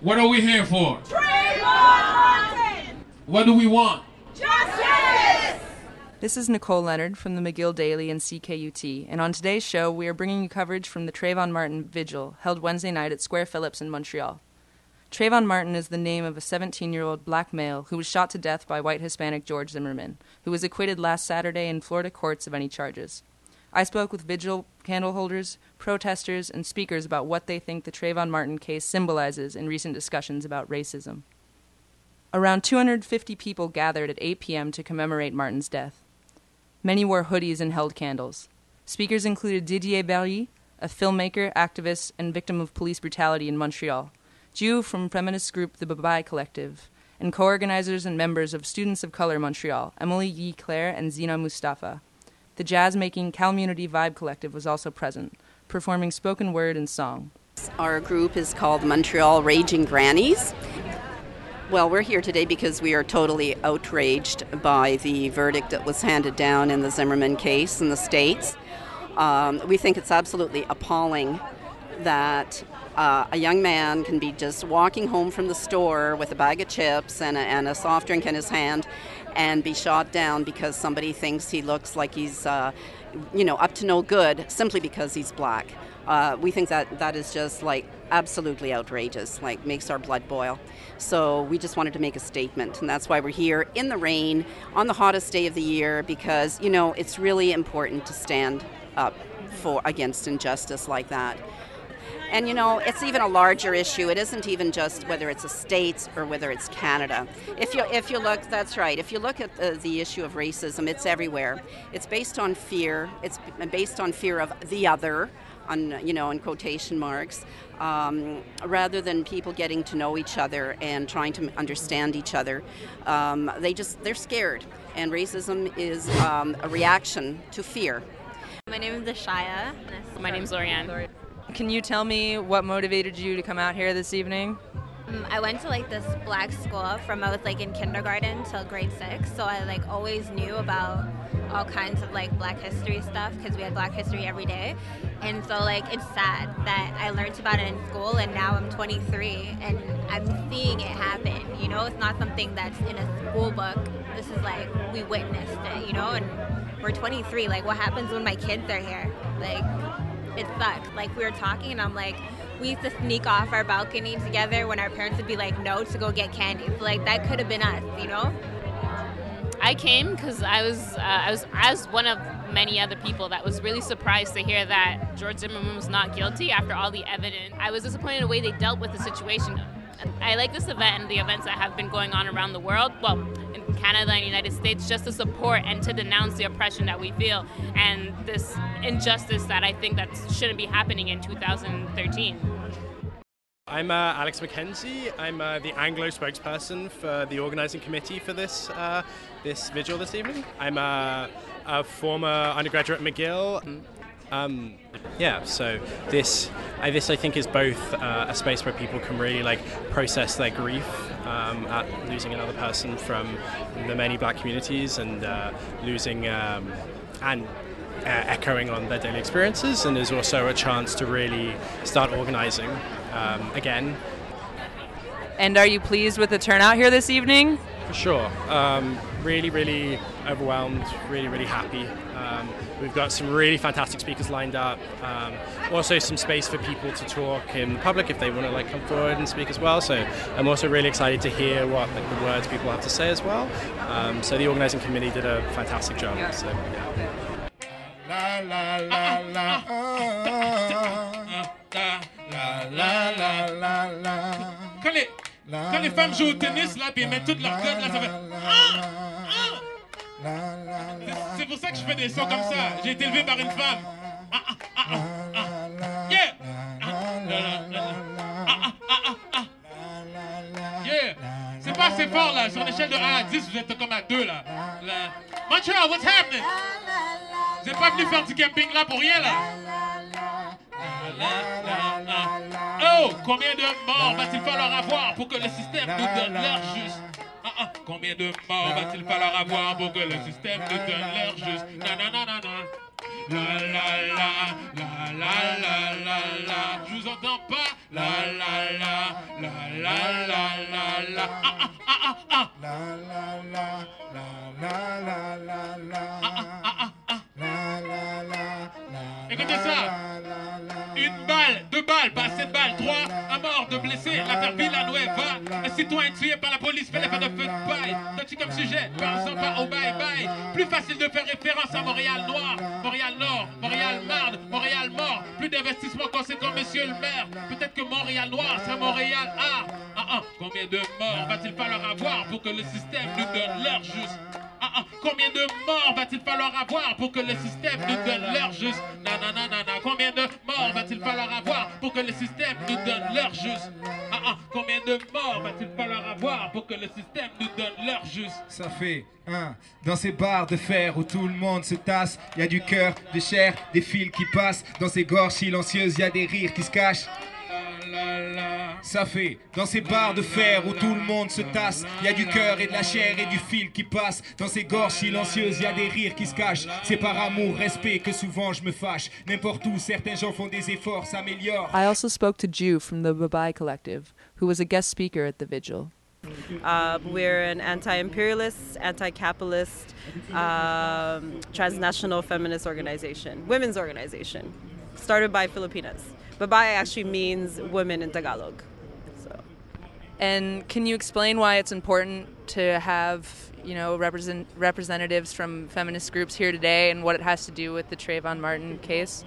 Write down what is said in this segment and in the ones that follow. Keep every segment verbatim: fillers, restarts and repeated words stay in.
What are we here for? Trayvon Martin! What do we want? Justice! This is Nicole Leonard from the McGill Daily and C K U T, and on today's show we are bringing you coverage from the Trayvon Martin Vigil, held Wednesday night at Square Phillips in Montreal. Trayvon Martin is the name of a seventeen-year-old black male who was shot to death by white Hispanic George Zimmerman, who was acquitted last Saturday in Florida courts of any charges. I spoke with Vigil candle holders, protesters, and speakers about what they think the Trayvon Martin case symbolizes in recent discussions about racism. Around two hundred fifty people gathered at eight p.m. to commemorate Martin's death. Many wore hoodies and held candles. Speakers included Didier Berry, a filmmaker, activist, and victim of police brutality in Montreal, Jew from feminist group The Babai Collective, and co-organizers and members of Students of Color Montreal, Emily Yee Claire and Zina Mustafa. The jazz-making Calmunity Vibe Collective was also present, performing spoken word and song. Our group is called Montreal Raging Grannies. Well, we're here today because we are totally outraged by the verdict that was handed down in the Zimmerman case in the States. Um, we think it's absolutely appalling that uh, a young man can be just walking home from the store with a bag of chips and a, and a soft drink in his hand and be shot down because somebody thinks he looks like he's, uh, you know, up to no good simply because he's black. Uh, we think that that is just like absolutely outrageous, like makes our blood boil. So we just wanted to make a statement, and that's why we're here in the rain on the hottest day of the year, because, you know, it's really important to stand up for against injustice like that. And, you know, it's even a larger issue. It isn't even just whether it's the States or whether it's Canada. If you if you look, that's right. If you look at the, the issue of racism, it's everywhere. It's based on fear. It's based on fear of the other, on, you know, in quotation marks, um, rather than people getting to know each other and trying to understand each other. Um, they just, they're scared. And racism is um, a reaction to fear. My name is Ashaya. My name is Lorianne. Can you tell me what motivated you to come out here this evening? Um, I went to like this black school from I was like in kindergarten till grade six, so I like always knew about all kinds of like black history stuff because we had black history every day. And so like it's sad that I learned about it in school and now I'm twenty-three and I'm seeing it happen. You know, it's not something that's in a school book. This is like we witnessed it, you know, and we're twenty-three. Like what happens when my kids are here? Like it sucks. Like we were talking and I'm like, we used to sneak off our balcony together when our parents would be like, no, to go get candy. So like that could have been us, you know? I came because I was, uh, I was, as one of many other people that was really surprised to hear that George Zimmerman was not guilty after all the evidence. I was disappointed in the way they dealt with the situation. I like this event and the events that have been going on around the world, well, in Canada and the United States, just to support and to denounce the oppression that we feel and this injustice that I think that shouldn't be happening in two thousand thirteen. I'm uh, Alex McKenzie. I'm uh, the Anglo spokesperson for the organizing committee for this uh, this vigil this evening. I'm uh, a former undergraduate at McGill. Um, yeah, so this, I, this I think is both uh, a space where people can really like process their grief um, at losing another person from the many black communities and uh, losing um, and uh, echoing on their daily experiences, and there's also a chance to really start organizing um, again. And are you pleased with the turnout here this evening? For sure. Um, really, really overwhelmed, really, really happy. Um, we've got some really fantastic speakers lined up. Um, also some space for people to talk in public if they want to like come forward and speak as well. So I'm also really excited to hear what like, the words people have to say as well. Um, so the organizing committee did a fantastic job. Yeah. So, yeah. La la la la la la la la la. Quand les, quand les femmes jouent au tennis là, puis elles mettent toutes leurs codes là, ça fait. C'est pour ça que je fais des sons comme ça. J'ai été élevé par une femme. Ah, ah, ah, ah, ah. Yeah. Yeah. C'est pas assez fort là. Sur une échelle de un à dix, vous êtes comme à deux là. là. Montreal, what's happening? Vous n'êtes pas venu faire du camping là pour rien là. Oh, combien de morts va-t-il falloir avoir pour que le système nous donne l'heure juste? Ah, ah. Combien de morts va-t-il falloir avoir pour que le système nous donne leur juste? Na na na na na. La la la, la la la la la. Je vous entends pas. La la la, la la la la la. Ah ah ah ah ah. La la la, la la la la la. Ah ah ah ah ah. La la la, la. Écoutez ça. Une balle, deux balles, pas sept balles, trois, un mort, deux blessés, l'affaire Villanueva. Un citoyen tué par la police fait l'effet de feu de paille. Touchy comme sujet, pensons pas au bye-bye. Plus facile de faire référence à Montréal noir, Montréal nord, Montréal marde, Montréal mort. Plus d'investissement conséquent, monsieur le maire. Peut-être que Montréal noir, c'est Montréal art. Ah ah, combien de morts va-t-il falloir avoir pour que le système nous donne l'heure juste? Ah ah, combien de morts va-t-il falloir avoir pour que le système nous donne l'heure juste? Nanana, combien de morts va-t-il falloir avoir pour que le système nous donne l'heure juste? Ah ah, combien de morts va-t-il falloir avoir pour que le système nous donne l'heure juste? Ça fait un, dans ces barres de fer où tout le monde se tasse, il y a du cœur, de chair, des fils qui passent. Dans ces gorges silencieuses, il y a des rires qui se cachent. Ça fait, dans ces barres de fer où tout le monde se tasse, il y a du cœur et de la chair et du fil qui passe. Dans ces gorges silencieuses, il y a des rires qui se cachent. C'est par amour, respect que souvent je me fâche. N'importe où, certains gens font des efforts, s'améliorent. I also spoke to Jew from the Babai Collective, who was a guest speaker at the vigil. Uh, we're an anti-imperialist, anti-capitalist, um, transnational feminist organization, women's organization, started by Filipinas. Babai actually means women in Tagalog. So. And can you explain why it's important to have, you know, represent representatives from feminist groups here today and what it has to do with the Trayvon Martin case?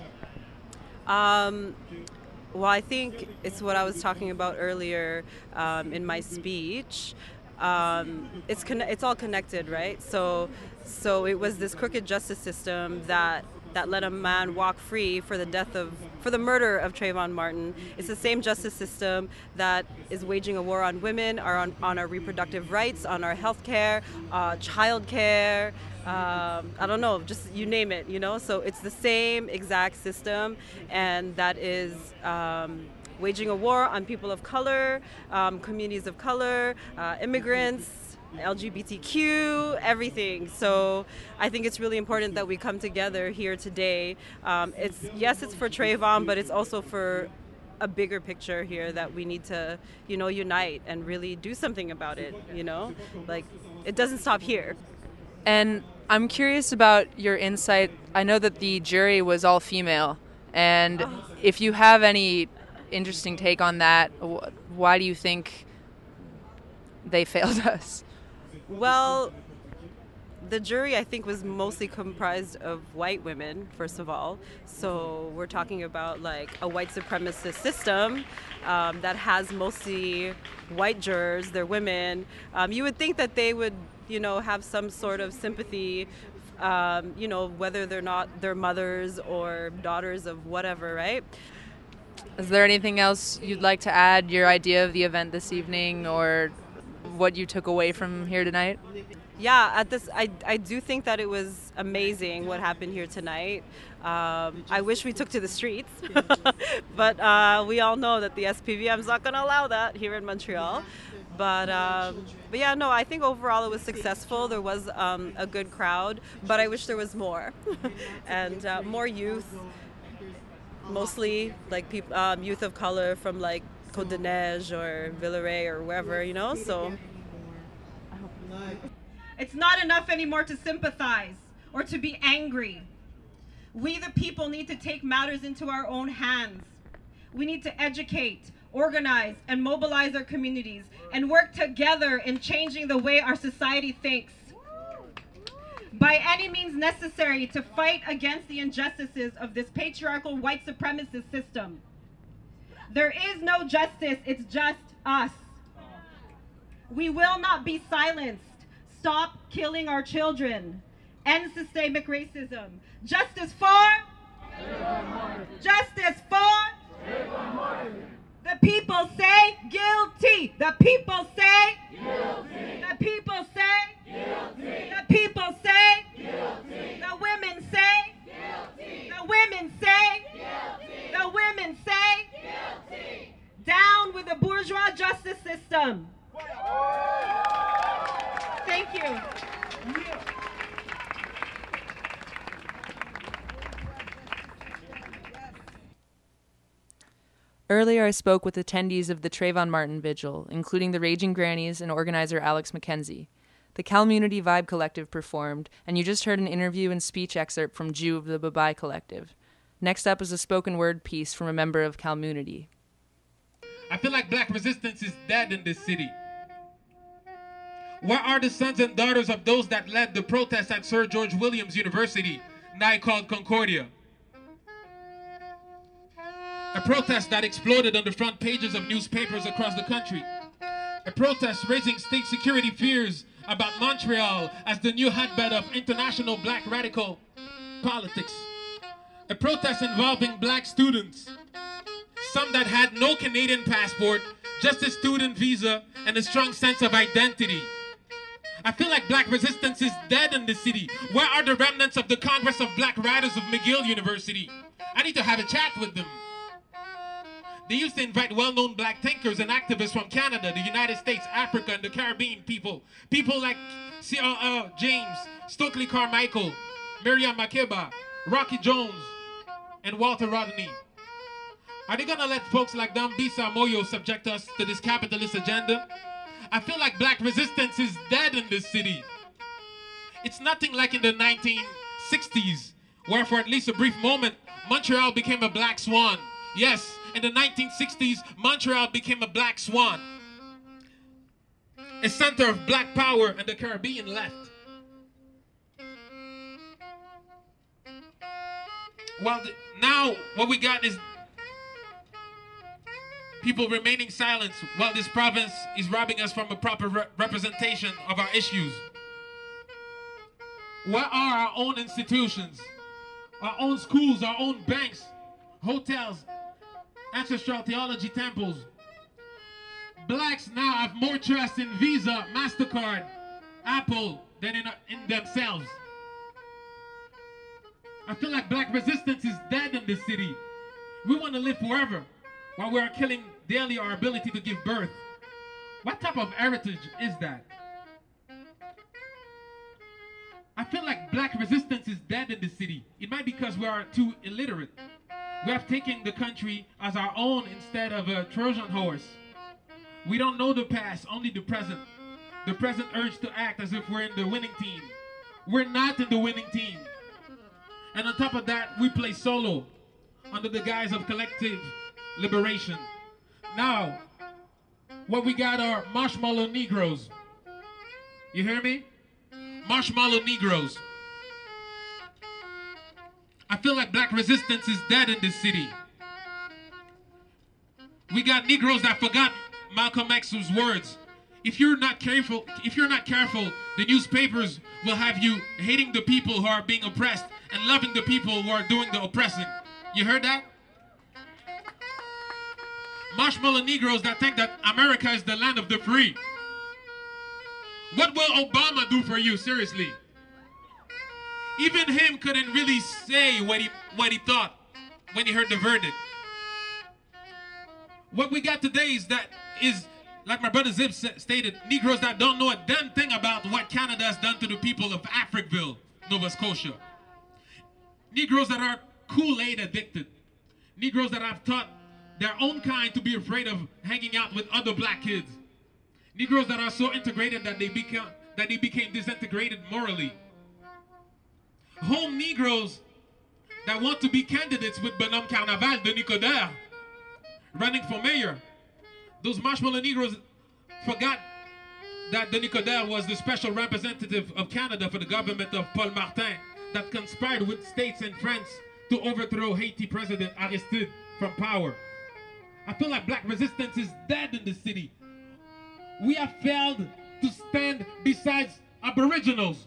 Um, well, I think it's what I was talking about earlier um, in my speech. Um, it's con- it's all connected, right? So, so it was this crooked justice system that. that let a man walk free for the death of, for the murder of Trayvon Martin. It's the same justice system that is waging a war on women, or on, on our reproductive rights, on our health care, uh, child care, um, I don't know, just you name it, you know? So it's the same exact system, and that is um, waging a war on people of color, um, communities of color, uh, immigrants, L G B T Q, everything. So I think it's really important that we come together here today. Um, it's yes, it's for Trayvon, but it's also for a bigger picture here that we need to, you know, unite and really do something about it. You know, like it doesn't stop here. And I'm curious about your insight. I know that the jury was all female, and oh. if you have any interesting take on that, why do you think they failed us? Well, the jury, I think, was mostly comprised of white women, first of all. So we're talking about like a white supremacist system um, that has mostly white jurors. They're women. Um, you would think that they would, you know, have some sort of sympathy, um, you know, whether they're not their mothers or daughters of whatever, right? Is there anything else you'd like to add? Your idea of the event this evening, or what you took away from here tonight? Yeah, at this, I, I do think that it was amazing what happened here tonight. Um, I wish we took to the streets, but uh, we all know that the S P V M is not going to allow that here in Montreal. But um, but yeah, no, I think overall it was successful. There was um, a good crowd, but I wish there was more, and uh, more youth, mostly like people, um, youth of color from like Côte de Neige or Villeray or wherever, you know, so. It's not enough anymore to sympathize or to be angry. We the people need to take matters into our own hands. We need to educate, organize, and mobilize our communities and work together in changing the way our society thinks. By any means necessary to fight against the injustices of this patriarchal white supremacist system. There is no justice, it's just us. We will not be silenced. Stop killing our children. End systemic racism. Justice for? Justice for? The people say guilty. The people say guilty. The people say guilty. The people say guilty. The women say guilty. The women say guilty. The women say guilty. Down with the bourgeois justice system. Thank you. Earlier, I spoke with attendees of the Trayvon Martin Vigil, including the Raging Grannies and organizer Alex McKenzie. The Calmunity Vibe Collective performed, and you just heard an interview and speech excerpt from Jew of the Babai Collective. Next up is a spoken word piece from a member of Calmunity. I feel like black resistance is dead in this city. Where are the sons and daughters of those that led the protests at Sir George Williams University, now called Concordia? A protest that exploded on the front pages of newspapers across the country. A protest raising state security fears about Montreal as the new hotbed of international black radical politics. A protest involving black students, some that had no Canadian passport, just a student visa and a strong sense of identity. I feel like black resistance is dead in the city. Where are the remnants of the Congress of Black Writers of McGill University? I need to have a chat with them. They used to invite well-known black thinkers and activists from Canada, the United States, Africa, and the Caribbean people. People like C L L James, Stokely Carmichael, Miriam Makeba, Rocky Jones, and Walter Rodney. Are they gonna let folks like Dambisa Moyo subject us to this capitalist agenda? I feel like black resistance is dead in this city. It's nothing like in the nineteen sixties, where for at least a brief moment, Montreal became a black swan. Yes, in the nineteen sixties, Montreal became a black swan. A center of black power, and the Caribbean left. Well, the, now what we got is people remaining silent while this province is robbing us from a proper re representation of our issues. Where are our own institutions, our own schools, our own banks, hotels, ancestral theology temples? Blacks now have more trust in Visa, MasterCard, Apple than in, in themselves. I feel like black resistance is dead in this city. We want to live forever while we are killing daily our ability to give birth. What type of heritage is that? I feel like black resistance is dead in this city. It might be because we are too illiterate. We have taken the country as our own instead of a Trojan horse. We don't know the past, only the present. The present urge to act as if we're in the winning team. We're not in the winning team. And on top of that, we play solo under the guise of collective liberation. Now, what we got are marshmallow Negroes. You hear me? Marshmallow Negroes. I feel like black resistance is dead in this city. We got Negroes that forgot Malcolm X's words. If you're not careful, if you're not careful, the newspapers will have you hating the people who are being oppressed and loving the people who are doing the oppressing. You heard that? Marshmallow Negroes that think that America is the land of the free. What will Obama do for you, seriously? Even him couldn't really say what he, what he thought when he heard the verdict. What we got today is that is, like my brother Zip stated, Negroes that don't know a damn thing about what Canada has done to the people of Africville, Nova Scotia. Negroes that are Kool-Aid addicted. Negroes that have taught their own kind to be afraid of hanging out with other black kids. Negroes that are so integrated that they become that they became disintegrated morally. Home Negroes that want to be candidates with Bonhomme Carnaval, Denis Coderre, running for mayor. Those Marshmallow Negroes forgot that Denis Coderre was the special representative of Canada for the government of Paul Martin that conspired with states and France to overthrow Haiti President Aristide from power. I feel like black resistance is dead in the city. We have failed to stand beside Aboriginals.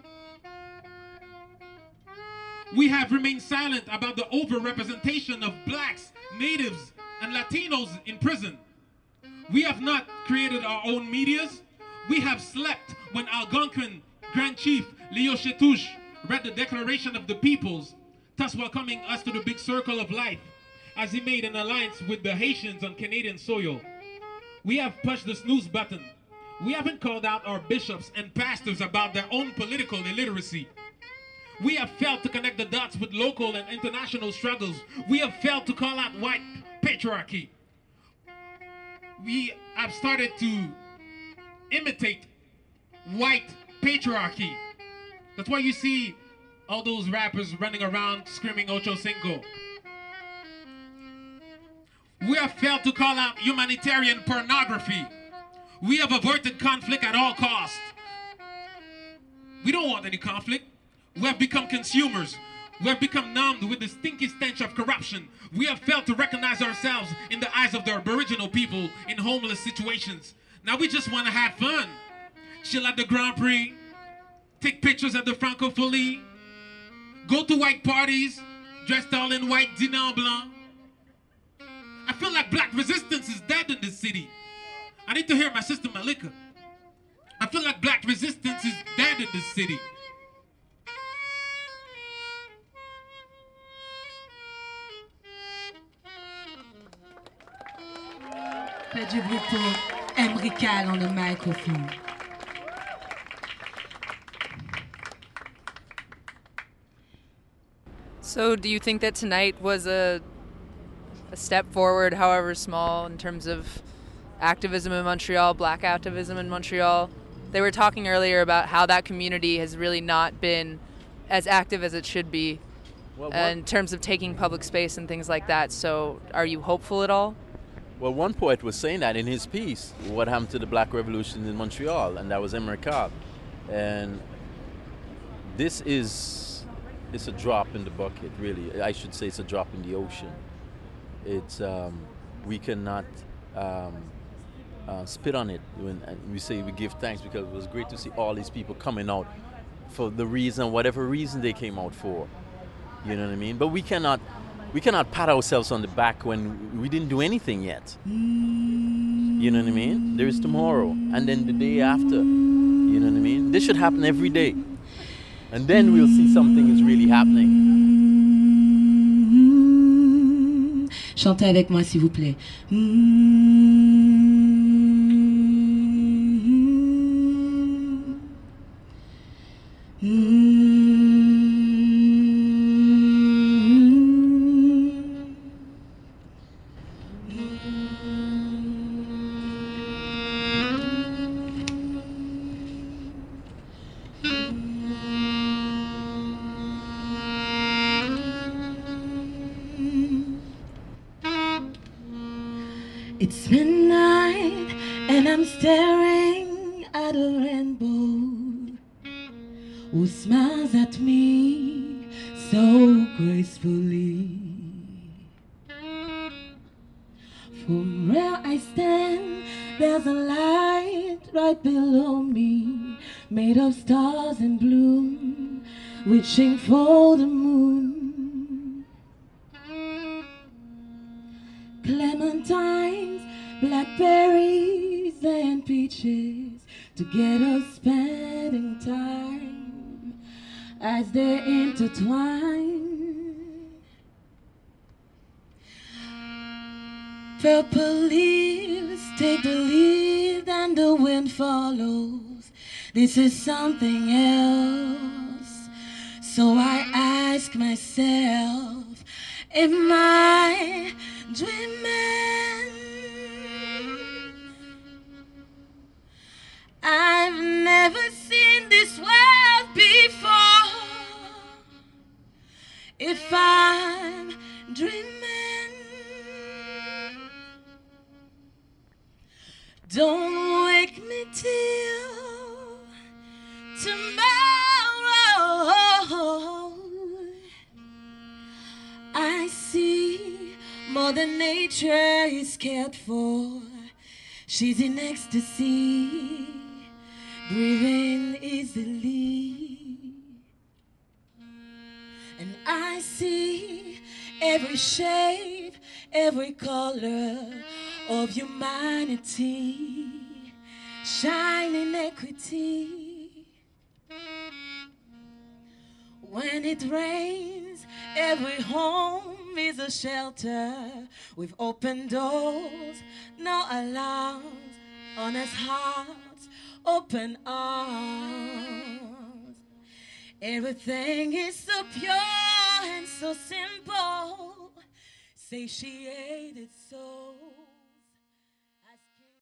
We have remained silent about the overrepresentation of blacks, natives, and Latinos in prison. We have not created our own medias. We have slept when Algonquin Grand Chief Leo Chetouche read the Declaration of the Peoples, thus welcoming us to the big circle of life, as he made an alliance with the Haitians on Canadian soil. We have pushed the snooze button. We haven't called out our bishops and pastors about their own political illiteracy. We have failed to connect the dots with local and international struggles. We have failed to call out white patriarchy. We have started to imitate white patriarchy. That's why you see all those rappers running around screaming Ocho Cinco. We have failed to call out humanitarian pornography. We have averted conflict at all costs. We don't want any conflict. We have become consumers. We have become numbed with the stinky stench of corruption. We have failed to recognize ourselves in the eyes of the Aboriginal people in homeless situations. Now we just want to have fun. Chill at the Grand Prix. Take pictures at the Francophonie. Go to white parties. Dressed all in white, dîner en blanc. I feel like black resistance is dead in this city. I need to hear my sister Malika. I feel like black resistance is dead in this city. Faites du bruit pour Emrical on the microphone. So do you think that tonight was a, a step forward, however small, in terms of activism in Montreal, black activism in Montreal? They were talking earlier about how that community has really not been as active as it should be well, uh, in terms of taking public space and things like that. So are you hopeful at all? Well, one poet was saying that in his piece, what happened to the black revolution in Montreal, and that was Emrical. And this is it's a drop in the bucket, really. I should say it's a drop in the ocean. It's um, we cannot um, uh, spit on it when we say we give thanks, because it was great to see all these people coming out for the reason, whatever reason they came out for. You know what I mean? But we cannot we cannot pat ourselves on the back when we didn't do anything yet. You know what I mean? There is tomorrow, and then the day after. You know what I mean? This should happen every day. And then we'll see something is really happening. Chantez avec moi, s'il vous plaît. It's midnight and I'm staring at a rainbow who smiles at me so gracefully. From where I stand, there's a light right below me, made of stars and bloom, reaching for the moon. Clementines, blackberries and peaches to get us spending time as they intertwine. Purple leaves take the lead and the wind follows. This is something else. So I ask myself, am I dreaming? I've never seen this world before. If I'm dreaming, don't wake me till tomorrow. I see Mother Nature is cared for. She's in ecstasy, breathing easily. And I see every shape, every color of humanity shine in equity. When it rains, every home is a shelter with open doors, no alarms, honest hearts, open arms. Everything is so pure and so simple, satiated soul.